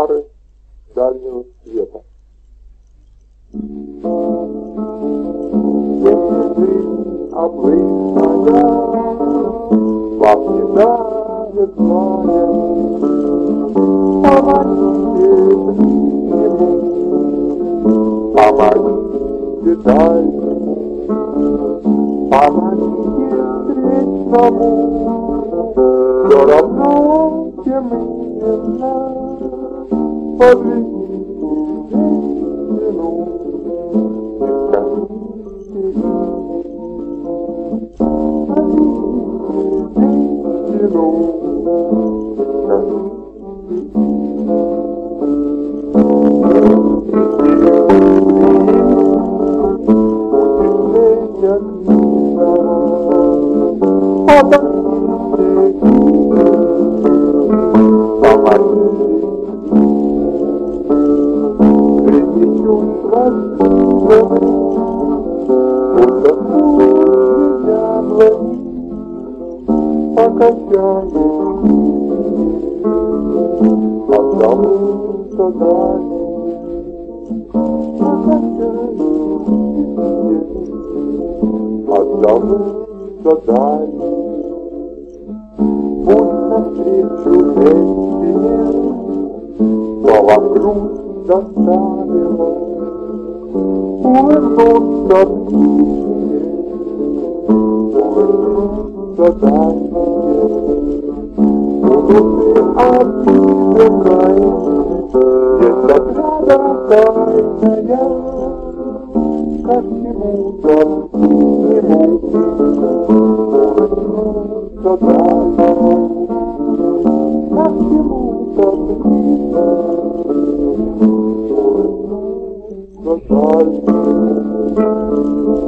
пары дальнего света. Если жизнь облычная вам не дает знания, помогите ему, помогите дальше, помогите встречному, все равно, чем именно, подведите женщину, не скажите ей, подведите женщину, не Пусть навстречу женщине, что вам грусть доставила, улыбнутся птичьи, улыбнутся дальние, будут и обиженной, есть отрада тайная, ко всему-то ему улыбнутся дальние, ко всему-то улыбнутся дальние.